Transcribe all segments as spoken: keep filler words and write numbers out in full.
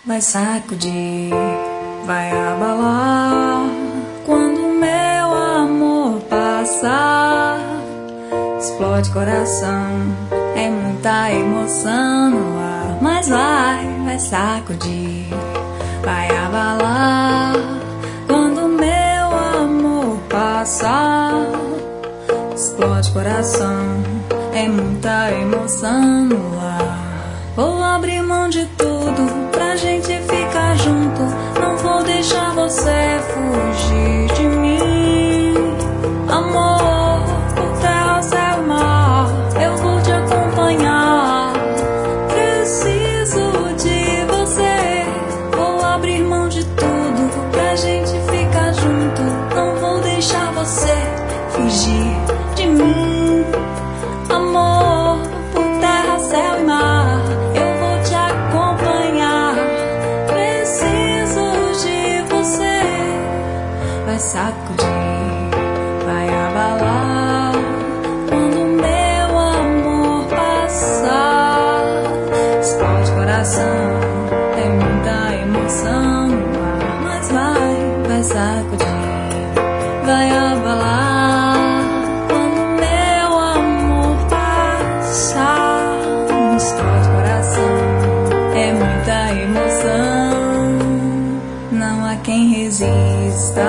vai sacudir, vai abalar. Quando meu amor passar, explode coração, é muita emoção no ar. Mas vai, vai sacudir, vai abalar. Quando meu amor passar, explode coração, é muita emoção no ar. Vou abrir mão de tudo pra gente ficar junto. Não vou deixar você fugir de mim. Amor, por terra, céu e mar, eu vou te acompanhar. Preciso de você. Vou abrir mão de tudo pra gente ficar junto. Não vou deixar você fugir de mim. Amor, por terra, céu e mar, eu vou te acompanhar. Preciso de você. Vai sacudir, vai abalar. Quando meu amor passar, explode coração, é muita emoção no ar. Mas vai, vai sacudir, vai abalar. Quando meu amor passar, explode coração, é muita emoção. Não há quem resista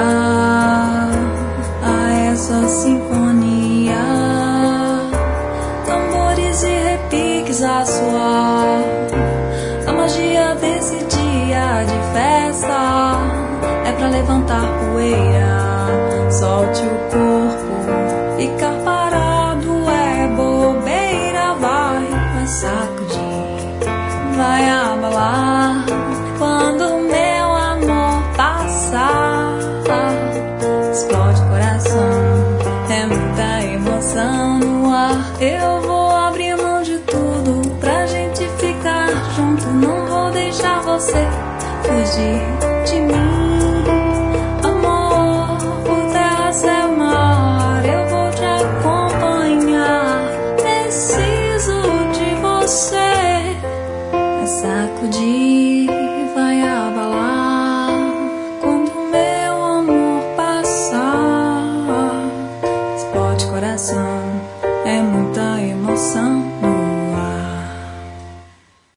a essa sinfonia. Tambores e repiques a soar. A magia desse dia de festa é pra levantar poeira. Solte o corpo